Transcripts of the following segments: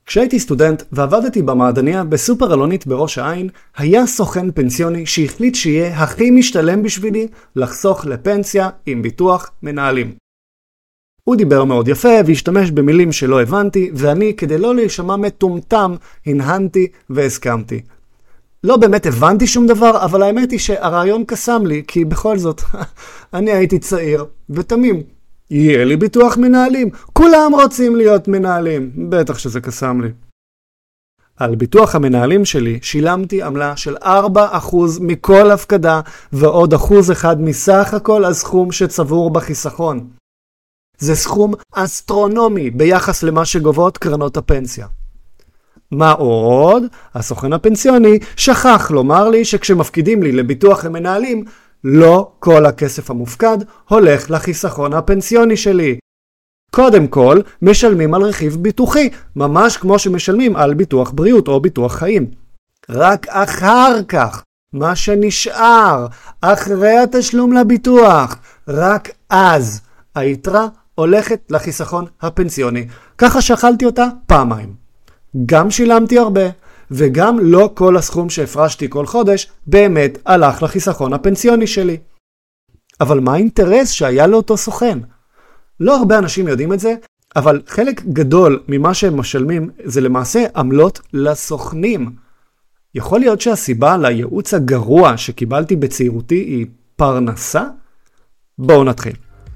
כשהייתי סטודנט ועבדתי במעדניה בסופר אלונית בראש העין, היה סוכן פנסיוני שהחליט שיהיה הכי משתלם בשבילי לחסוך לפנסיה עם ביטוח מנהלים. הוא דיבר מאוד יפה והשתמש במילים שלא הבנתי, ואני כדי לא להישמע מטומטם הנהנתי והסכמתי. לא באמת הבנתי שום דבר, אבל האמת היא שהרעיון קסם לי, כי בכל זאת אני הייתי צעיר ותמים. יהיה לי ביטוח מנהלים, כולם רוצים להיות מנהלים, בטח שזה קסם לי. על ביטוח המנהלים שלי שילמתי עמלה של 4% מכל הפקדה ועוד 1% מסך הכל הסכום שצבור בחיסכון. זה סכום אסטרונומי ביחס למה שגובות קרנות הפנסיה. מה עוד? הסוכן הפנסיוני שכח לומר לי שכשמפקידים לי לביטוח המנהלים, לא כל הכסף המופקד הולך לחיסכון הפנסיוני שלי. קודם כל, משלמים על רכיב ביטוחי, ממש כמו שמשלמים על ביטוח בריאות או ביטוח חיים. רק אחר כך, מה שנשאר, אחרי התשלום לביטוח, רק אז, היתרה הולכת לחיסכון הפנסיוני. ככה שחלתי אותה פעמיים. גם שילמתי הרבה, וגם לא כל הסכום שהפרשתי כל חודש באמת הלך לחיסכון הפנסיוני שלי. אבל מה האינטרס שהיה לאותו סוכן? לא הרבה אנשים יודעים את זה, אבל חלק גדול ממה שהם משלמים זה למעשה עמלות לסוכנים. יכול להיות שהסיבה לייעוץ הגרוע שקיבלתי בצעירותי היא פרנסה? בואו נתחיל.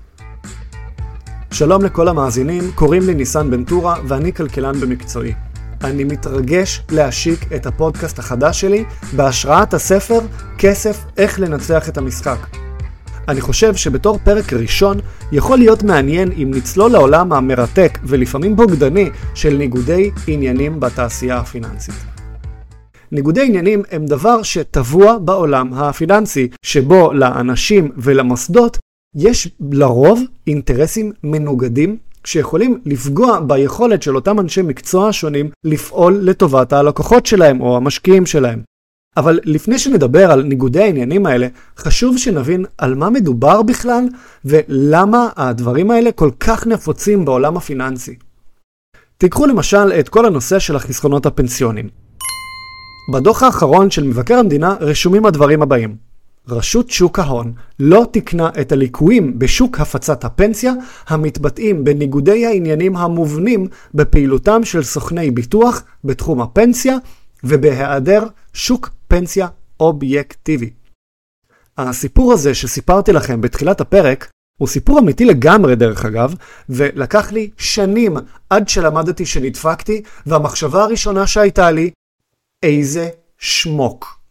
שלום לכל המאזינים, קוראים לי ניסן בנטורה ואני כלכלן במקצועי. אני מתרגש להשיק את הפודקאסט החדש שלי בהשראת הספר כסף איך לנצח את המשחק. אני חושב שבתור פרק ראשון יכול להיות מעניין אם נצלול לעולם המרתק ולפעמים בוגדני של ניגודי עניינים בתעשייה הפיננסית. ניגודי עניינים הם דבר שטבוע בעולם הפיננסי, שבו לאנשים ולמוסדות יש לרוב אינטרסים מנוגדים שיכולים לפגוע ביכולת של אותם אנשי מקצוע שונים לפעול לטובת הלקוחות שלהם או המשקיעים שלהם. אבל לפני שנדבר על ניגודי העניינים האלה, חשוב שנבין על מה מדובר בכלל ולמה הדברים האלה כל כך נפוצים בעולם הפיננסי. תיקחו למשל את כל הנושא של החסכונות הפנסיונים. בדוח האחרון של מבקר המדינה רשומים הדברים הבאים. רשות שוק ההון לא תקנה את הליקויים בשוק הפצת הפנסיה המתבטאים בניגודי העניינים המובנים בפעילותם של סוכני ביטוח בתחום הפנסיה ובהיעדר שוק פנסיה אובייקטיבי. הסיפור הזה שסיפרתי לכם בתחילת הפרק הוא סיפור אמיתי לגמרי דרך אגב, ולקח לי שנים עד שלמדתי שנדפקתי, והמחשבה הראשונה שהייתה לי, איזה שמוק.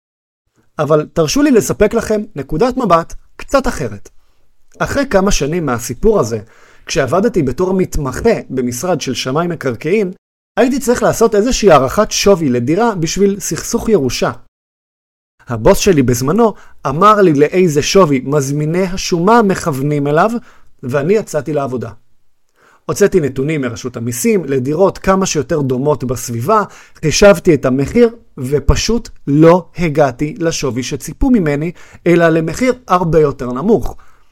אבל תרשו לי לספק לכם נקודת מבט קצת אחרת. אחרי כמה שנים מהסיפור הזה, כשעבדתי בתור מתמחה במשרד של שמאי מקרקעין, הייתי צריך לעשות איזושהי הערכת שווי לדירה בשביל סכסוך ירושה. הבוס שלי בזמנו אמר לי לאיזה שווי מזמיני השומה מכוונים אליו, ואני יצאתי לעבודה. הוצאתי נתונים מרשות המיסים לדירות כמה שיותר דומות בסביבה, חישבתי את המחיר ופשוט לא הגעתי לשווי שציפו ממני, אלא למחיר הרבה יותר נמוך.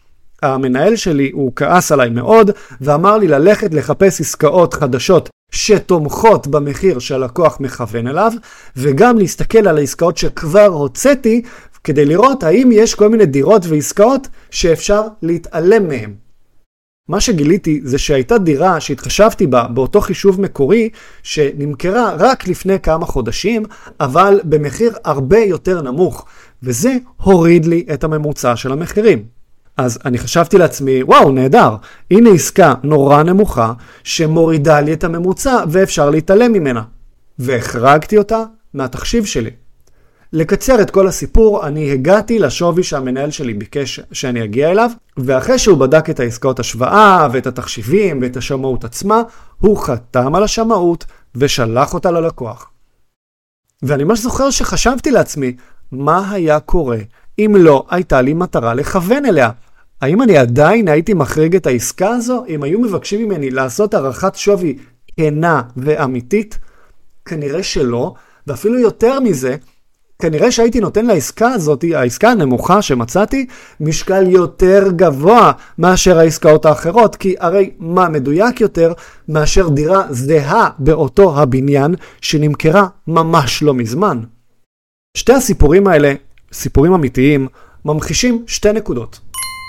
המנהל שלי הוא כעס עליי מאוד ואמר לי ללכת לחפש עסקאות חדשות שתומכות במחיר שהלקוח מכוון אליו, וגם להסתכל על העסקאות שכבר הוצאתי כדי לראות האם יש כל מיני דירות ועסקאות שאפשר להתעלם מהם. מה שגיליתי זה שהייתה דירה שהתחשבתי בה באותו חישוב מקורי שנמכרה רק לפני כמה חודשים, אבל במחיר הרבה יותר נמוך, וזה הוריד לי את הממוצע של המחירים. אז אני חשבתי לעצמי, וואו, נהדר, הנה עסקה נורא נמוכה שמורידה לי את הממוצע ואפשר להתעלם ממנה. והחרגתי אותה מהתחשיב שלי. לקצר את כל הסיפור, אני הגעתי לשווי שהמנהל שלי ביקש שאני אגיע אליו, ואחרי שהוא בדק את העסקאות השוואה ואת התחשיבים ואת השמאות עצמה, הוא חתם על השמאות ושלח אותה ללקוח. ואני ממש זוכר שחשבתי לעצמי, מה היה קורה אם לא הייתה לי מטרה לכוון אליה? האם אני עדיין הייתי מחריג את העסקה הזו? אם היו מבקשים ממני לעשות הערכת שווי כנה ואמיתית? כנראה שלא, ואפילו יותר מזה, כנראה שהייתי נותן לעסקה הזאת, העסקה הנמוכה שמצאתי, משקל יותר גבוה מאשר העסקאות האחרות, כי הרי מה מדויק יותר מאשר דירה זהה באותו הבניין שנמכרה ממש לא מזמן. שתי הסיפורים האלה, סיפורים אמיתיים, ממחישים שתי נקודות.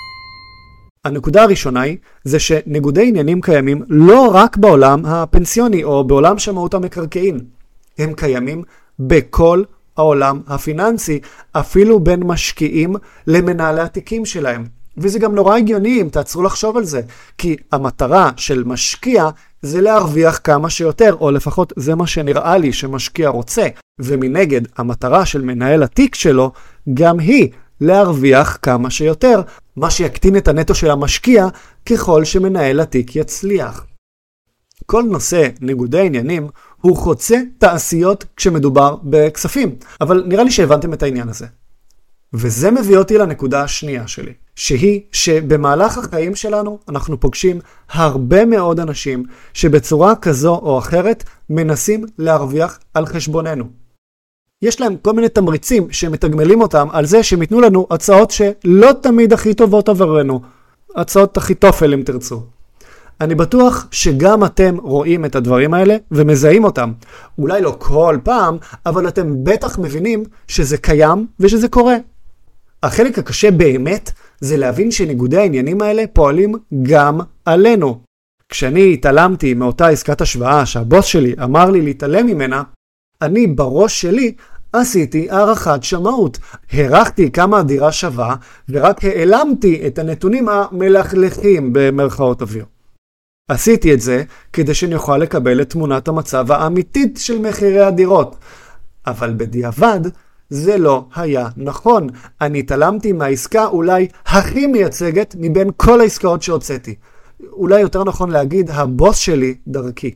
הנקודה הראשונה היא, זה שניגודי עניינים קיימים לא רק בעולם הפנסיוני או בעולם שמאות המקרקעין. הם קיימים בכל העולם הפיננסי, אפילו בין משקיעים למנהלי התיקים שלהם. וזה גם נורא הגיוני אם תעצרו לחשוב על זה, כי המטרה של משקיע זה להרוויח כמה שיותר, או לפחות זה מה שנראה לי שמשקיע רוצה. ומנגד, המטרה של מנהל התיק שלו גם היא להרוויח כמה שיותר, מה שיקטין את הנטו של המשקיע ככל שמנהל התיק יצליח. כל נושא ניגודי עניינים הוא חוצה תעשיות כשמדובר בכספים, אבל נראה לי שהבנתם את העניין הזה. וזה מביא אותי לנקודה השנייה שלי, שהיא שבמהלך החיים שלנו אנחנו פוגשים הרבה מאוד אנשים שבצורה כזו או אחרת מנסים להרוויח על חשבוננו. יש להם כל מיני תמריצים שמתגמלים אותם על זה שהם ייתנו לנו הצעות שלא תמיד הכי טובות עברנו, הצעות הכי תופל אם תרצו. אני בטוח שגם אתם רואים את הדברים האלה ומזהים אותם. אולי לא כל פעם, אבל אתם בטח מבינים שזה קיים ושזה קורה. החלק הקשה באמת זה להבין שניגודי העניינים האלה פועלים גם עלינו. כשאני התעלמתי מאותה עסקת השוואה שהבוס שלי אמר לי להתעלם ממנה, אני בראש שלי עשיתי הערכת שמאות. הרחתי כמה הדירה שווה ורק העלמתי את הנתונים המלכלכים במרכאות אוויר. עשיתי את זה כדי שאני אוכל לקבל את תמונת המצב האמיתית של מחירי הדירות. אבל בדיעבד זה לא היה נכון. אני התעלמתי מהעסקה אולי הכי מייצגת מבין כל העסקאות שהוצאתי. אולי יותר נכון להגיד הבוס שלי דרכי.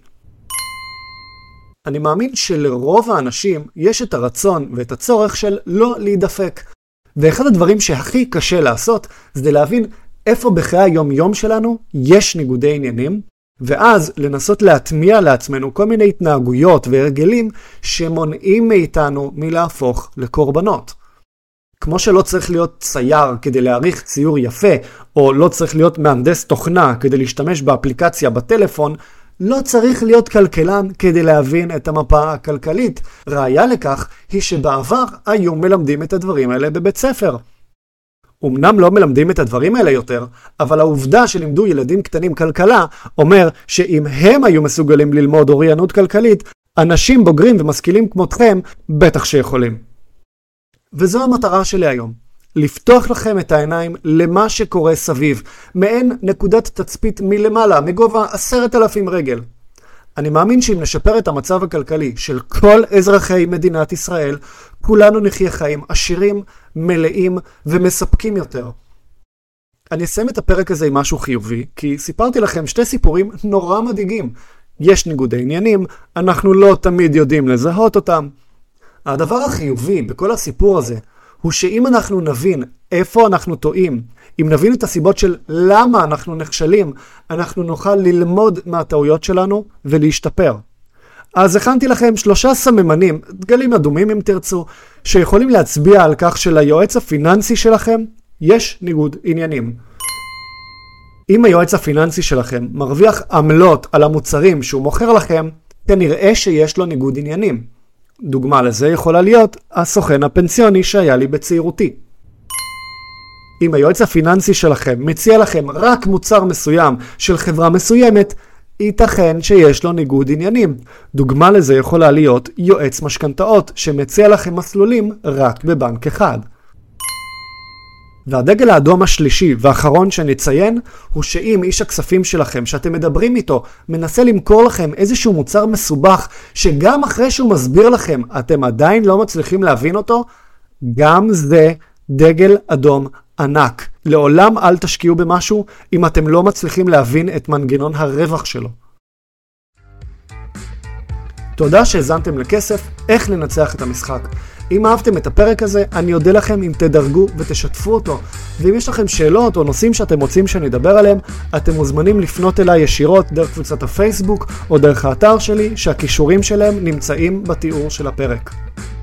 אני מאמין שלרוב האנשים יש את הרצון ואת הצורך של לא להידפק. ואחד הדברים שהכי קשה לעשות זה להבין איפה בחיי היום-יום שלנו יש ניגודי עניינים, ואז לנסות להטמיע לעצמנו כל מיני התנהגויות והרגלים שמונעים מאיתנו מלהפוך לקורבנות. כמו שלא צריך להיות צייר כדי להעריך ציור יפה, או לא צריך להיות מהנדס תוכנה כדי להשתמש באפליקציה בטלפון, לא צריך להיות כלכלן כדי להבין את המפה הכלכלית. ראיה לכך היא שבעבר היו מלמדים את הדברים האלה בבית ספר. אמנם לא מלמדים את הדברים האלה יותר, אבל העובדה שלימדו ילדים קטנים כלכלה אומר שאם הם היו מסוגלים ללמוד אוריינות כלכלית, אנשים בוגרים ומשכילים כמותכם בטח שיכולים. וזו המטרה שלי היום. לפתוח לכם את העיניים למה שקורה סביב, מעין נקודת תצפית מלמעלה, מגובה 10,000 רגל. אני מאמין שאם נשפר את המצב הכלכלי של כל אזרחי מדינת ישראל, כולנו נחיה חיים עשירים, מלאים ומספקים יותר. אני אסיים את הפרק הזה עם משהו חיובי, כי סיפרתי לכם שתי סיפורים נורא מדאיגים. יש ניגודי עניינים, אנחנו לא תמיד יודעים לזהות אותם. הדבר החיובי בכל הסיפור הזה, הוא שאם אנחנו נבין איפה אנחנו טועים, אם נבין את הסיבות של למה אנחנו נכשלים, אנחנו נוכל ללמוד מהטעויות שלנו ולהשתפר. אז הכנתי לכם 3 סממנים, דגלים אדומים אם תרצו, שיכולים להצביע על כך שליועץ הפיננסי שלכם יש ניגוד עניינים. אם היועץ הפיננסי שלכם מרוויח עמלות על המוצרים שהוא מוכר לכם, כנראה שיש לו ניגוד עניינים. דוגמה לזה יכולה להיות הסוכן הפנסיוני שהיה לי בצעירותי. אם היועץ הפיננסי שלכם מציע לכם רק מוצר מסוים של חברה מסוימת, ייתכן שיש לו ניגוד עניינים. דוגמה לזה יכולה להיות יועץ משכנתאות שמציע לכם מסלולים רק בבנק אחד. והדגל האדום השלישי והאחרון שנציין הוא שאם איש הכספים שלכם שאתם מדברים איתו מנסה למכור לכם איזשהו מוצר מסובך שגם אחרי שהוא מסביר לכם אתם עדיין לא מצליחים להבין אותו, גם זה דגל אדום ענק. לעולם אל תשקיעו במשהו אם אתם לא מצליחים להבין את מנגנון הרווח שלו. תודה שהזנתם לכסף, איך לנצח את המשחק. אם אהבתם את הפרק הזה, אני אודה לכם אם תדרגו ותשתפו אותו. ואם יש לכם שאלות או נושאים שאתם רוצים שאני אדבר עליהם, אתם מוזמנים לפנות אליי ישירות דרך קבוצת הפייסבוק או דרך האתר שלי, שהכישורים שלהם נמצאים בתיאור של הפרק.